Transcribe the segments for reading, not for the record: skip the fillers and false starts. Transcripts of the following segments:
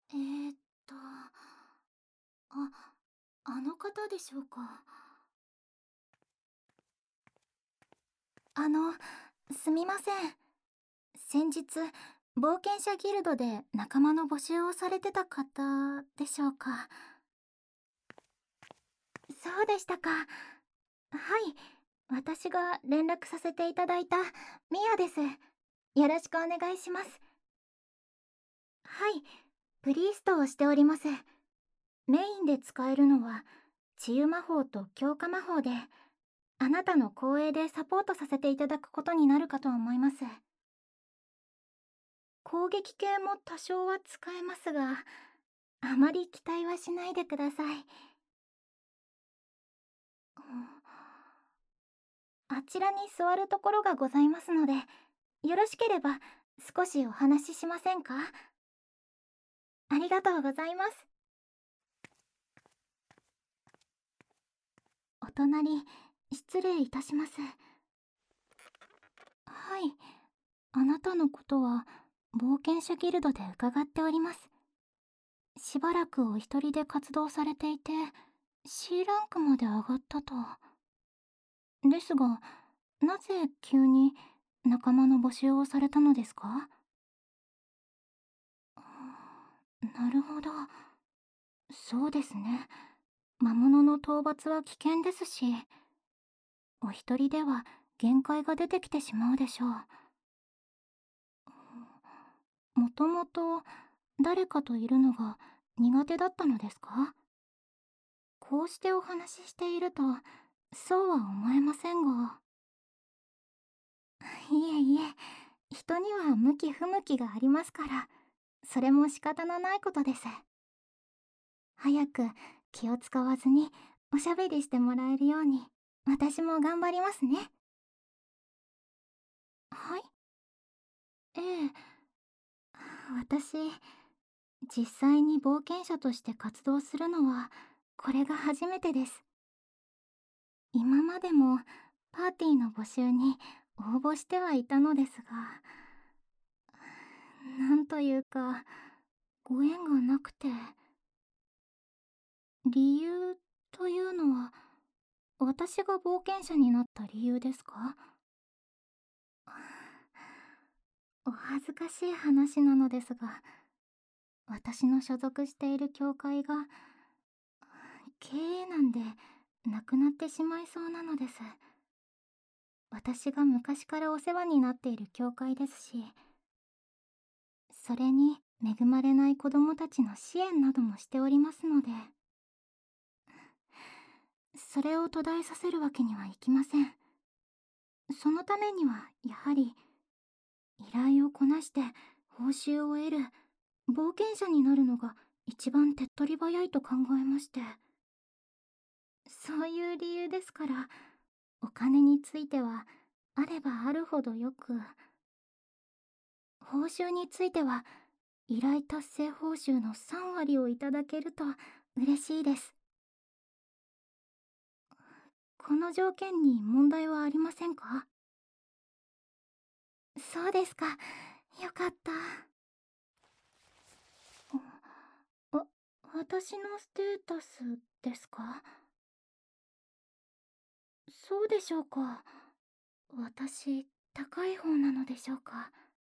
えーっと、あ、あの方でしょうか。あの、すみません。先日、冒険者ギルドで仲間の募集をされてた方でしょうか。そうでしたか。はい。私が連絡させていただいたミヤです。よろしくお願いします。はい。プリーストをしております。メインで使えるのは治癒魔法と強化魔法で、あなたの光栄でサポートさせていただくことになるかと思います。攻撃系も多少は使えますが、あまり期待はしないでください。あちらに座るところがございますので、よろしければ少しお話ししませんか？ありがとうございます。お隣、失礼いたします。はい、あなたのことは冒険者ギルドで伺っております。しばらくお一人で活動されていて、C ランクまで上がったと。ですが、なぜ急に仲間の募集をされたのですか？なるほど。そうですね。魔物の討伐は危険ですし、お一人では限界が出てきてしまうでしょう。もともと誰かといるのが苦手だったのですか？こうしてお話ししていると、そうは思えませんが。いえいえ、人には向き不向きがありますから、それも仕方のないことです。早く気を使わずにおしゃべりしてもらえるように、私も頑張りますね。はい。ええ、私、実際に冒険者として活動するのは、これが初めてです。今までもパーティーの募集に応募してはいたのですが、なんというか、ご縁がなくて。理由というのは、私が冒険者になった理由ですか？お恥ずかしい話なのですが、私の所属している教会が経営難でなくなってしまいそうなのです。私が昔からお世話になっている教会ですし、それに恵まれない子供たちの支援などもしておりますので、それを途絶えさせるわけにはいきません。そのためにはやはり依頼をこなして報酬を得る冒険者になるのが一番手っ取り早いと考えまして。そういう理由ですから、お金についてはあればあるほどよく、報酬については依頼達成報酬の3割をいただけると嬉しいです。この条件に問題はありませんか？そうですか。よかった。あ、私のステータスですか？そうでしょうか。私、高い方なのでしょうか。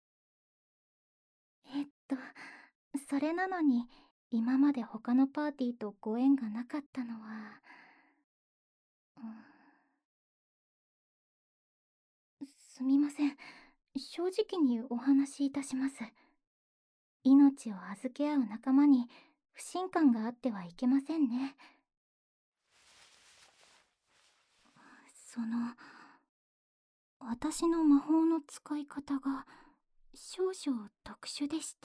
えっと、それなのに、今まで他のパーティーとご縁がなかったのは、すみません。正直にお話しいたします。命を預け合う仲間に不信感があってはいけませんね。その、私の魔法の使い方が少々特殊でして、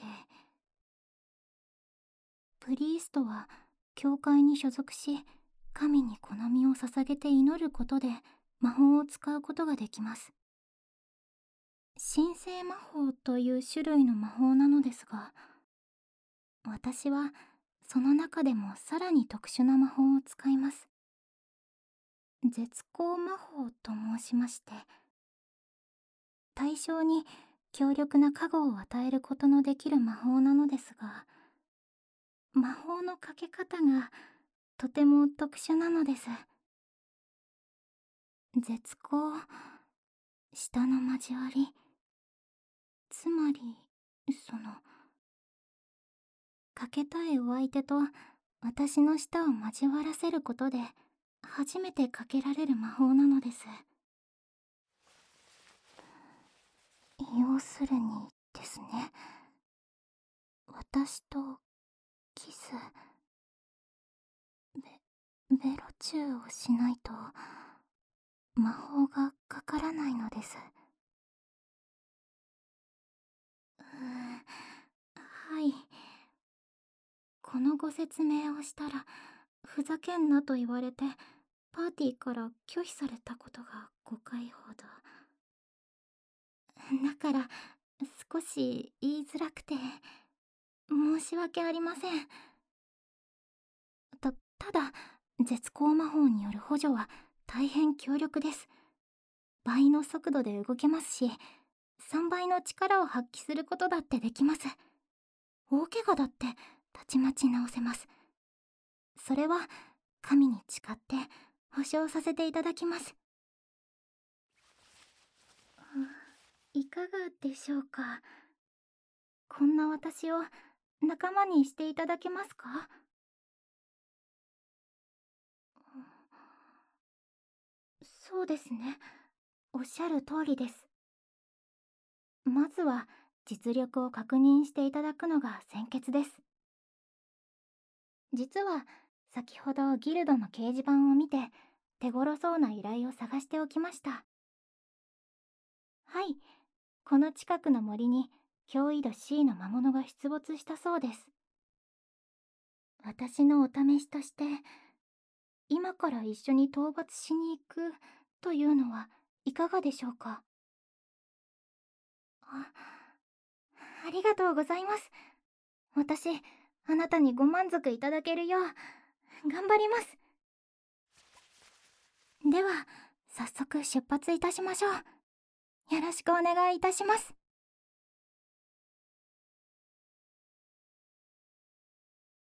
プリーストは教会に所属し、神に好みを捧げて祈ることで魔法を使うことができます。神聖魔法という種類の魔法なのですが、私はその中でもさらに特殊な魔法を使います。絶光魔法と申しまして、対象に強力な加護を与えることのできる魔法なのですが、 魔法のかけ方がとても特殊なのです。絶光、舌の交わり、つまり、かけたいお相手と私の舌を交わらせることで初めてかけられる魔法なのです。要するにですね、私とキス、ベロチューをしないと魔法がかからないのです。はい。このご説明をしたらふざけんなと言われてパーティーから拒否されたことが5回ほど。だから少し言いづらくて申し訳ありません。ただ絶光魔法による補助は大変強力です。倍の速度で動けますし、3倍の力を発揮することだってできます。大怪我だってたちまち治せます。それは神に誓って保証させていただきます。いかがでしょうか。こんな私を仲間にしていただけますか？そうですね。おっしゃる通りです。まずは実力を確認していただくのが先決です。実は先ほどギルドの掲示板を見て手頃そうな依頼を探しておきました。はい、この近くの森に驚異度 C の魔物が出没したそうです。私のお試しとして今から一緒に討伐しに行くというのはいかがでしょうか？ありがとうございます。私、あなたにご満足いただけるよう頑張ります。では早速出発いたしましょう。よろしくお願いいたします。